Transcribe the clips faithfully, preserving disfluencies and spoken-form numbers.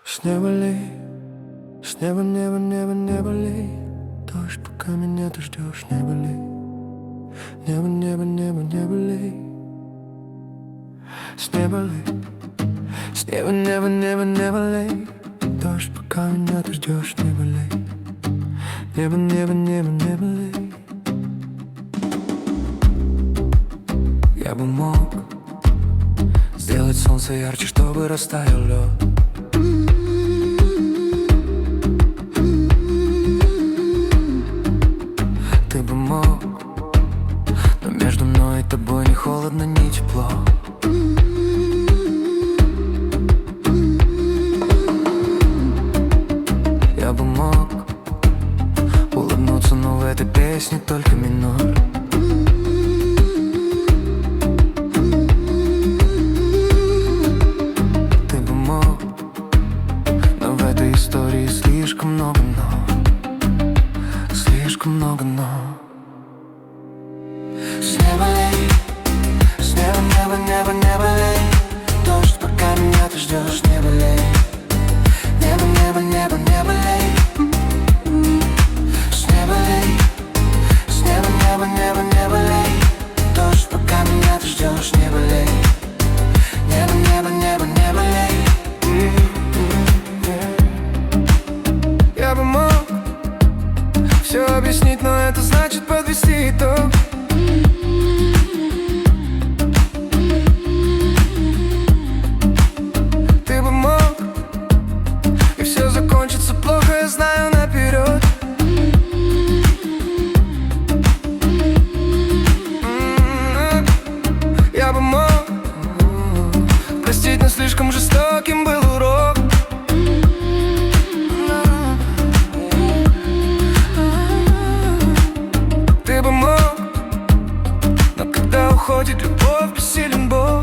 С неба лей, с неба, неба, неба, неба лей. Дождь, пока меня ты ждешь, неба лей. Небо, небо, небо, небо лей. С неба лей, с неба, неба, неба, неба лей. Дождь, пока меня ты ждешь, неба лей. Небо, небо, небо, небо лей. Я бы мог сделать солнце ярче, чтобы растаял лед. Ты бы мог, но между мной и тобой ни холодно, ни тепло. Я бы мог улыбнуться, но в этой песне только минор. Ты бы мог, но в этой истории слишком много но. Слишком много но. С неба лей, с неба, неба, неба, неба лей. Дождь, пока меня ты ждешь, неба лей. Небо, небо, небо, небо лей. С неба лей, с неба, неба, неба, неба лей. Дождь, пока меня ты ждешь, неба лей. Небо, небо, небо, небо лей. Я бы мог все объяснить, но это значит подвести итог. Ты бы мог, и все закончится плохо, я знаю наперед. Я бы мог простить, но слишком жестоким был урок. Ты бы мог, но когда уходит любовь, бессилен Бог.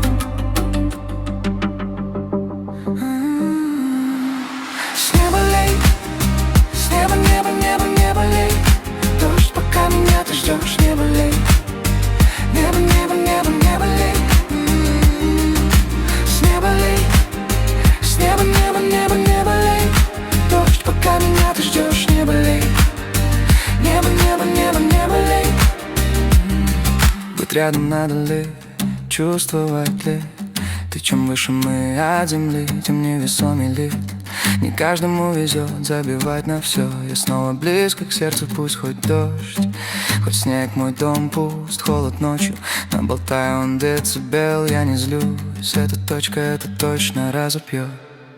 С неба лей, с неба, небо, небо, небо лей. Дождь, пока меня ты ждешь, неба лей. Небо, небо, небо, небо лей. С неба лей, с неба, небо, небо, небо лей. Дождь, пока меня ты ждешь, неба лей. Небо, небо, небо, небо лей. Быть рядом надо ли, чувствовать ли? Ты чем выше мы от земли, тем невесомей лид. Не каждому везет забивать на все. Я снова близко к сердцу, пусть хоть дождь, хоть снег, мой дом пуст, холод ночью. Наболтаю он децибел, я не злюсь. Эта точка, это точно разопьет.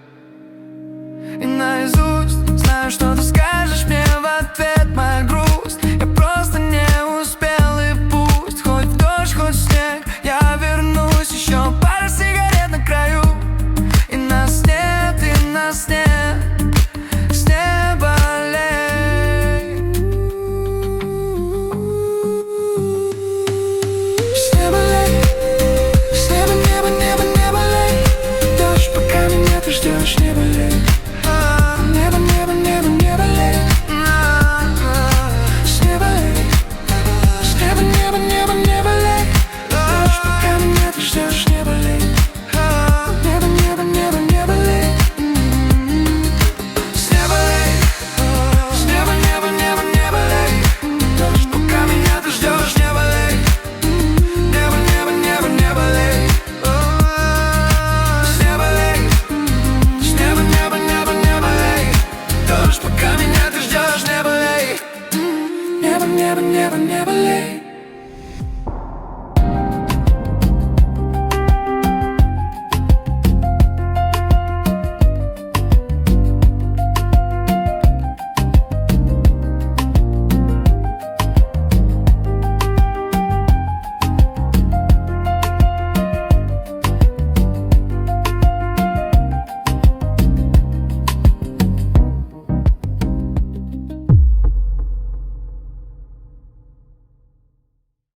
И наизусть знаю, что ты скажешь мне в ответ. Моя грусть, я просто не успел. И пусть хоть в дождь, хоть в снег, я вернусь. Еще пара сигарет на краю, и нас нет, и нас нет. С неба лей. С неба лей, с неба, небо, небо, небо лей. Дождь, пока меня ты ждешь, неба лей. Небо, небо, небо, небо лей. С неба лей, с неба, небо, небо, небо лей. Дождь, пока меня ты ждешь, неба лей. Небо, небо, небо, небо лей. С неба лей, с неба, небо, небо, небо лей. Дождь, пока меня ты ждешь, неба лей. Небо, небо, небо, небо лей. С неба лей, с неба, небо, небо, небо лей. Дождь, пока меня ты ждешь, неба лей. Небо, небо, небо, небо лей.